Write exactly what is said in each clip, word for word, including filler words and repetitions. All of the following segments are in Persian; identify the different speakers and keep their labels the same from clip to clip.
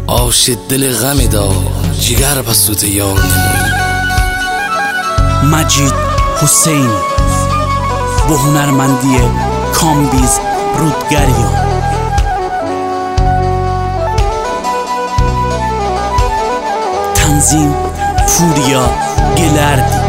Speaker 1: عاشق دل غمی دا جگر بسوت یار نموی.
Speaker 2: مجید حسین با هنرمندی کامبیز رودگریان. تنظیم پوریا گلردی.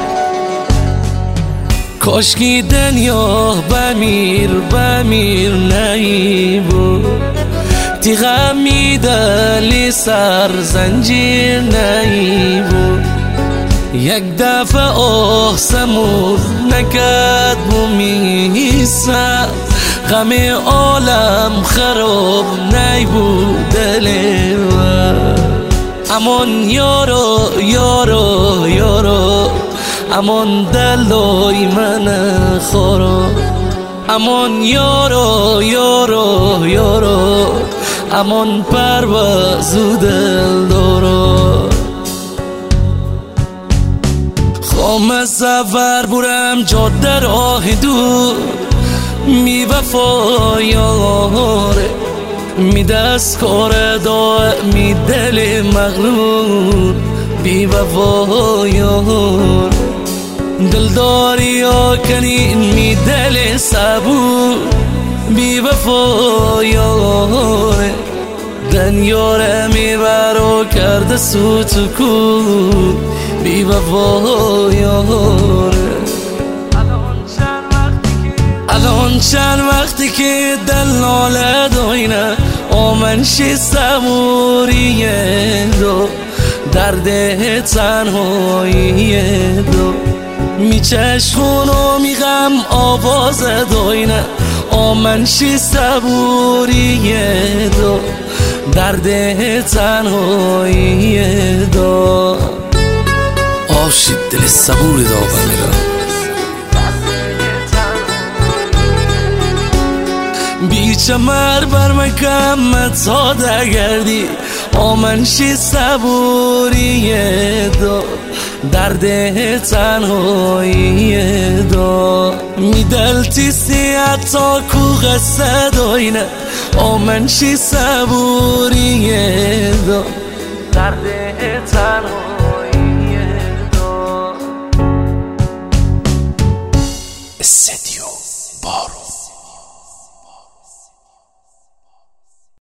Speaker 1: کاشکی دنیا بمیر بمیر نیبو تیغم میدلی سر زنجیر نیبو یک دفعه آه سمور نکد بومیسا غم عالم خراب نیبو دلو امان یارو یارو یارو امان دلای من خورا امان یارو یارو یارو امان پرواز و دل دارا خام سفر برم جاده راه دور می وفا یاره می دست کار داع می دل مغرور بی وفا یار دلداری یا کنین می دل صبور بی وفا یار دنیاره می برا کرده سوت کور بی وفا یار الان چند وقتی که دل ناله دوینه آمنشی صبوریه دو درده تنهایی دو می چشخون و می غم آواز دوینه آمنشی صبوریه دو درده تنهایی دو عاشق دل صبوری دا بمیرم بیچمر بر مکمت ساده گردی آمنشی صبوریه دو درده تنهایی دو می دلتی سیعتا کو غصه دوینه آمنشی صبوریه دو درده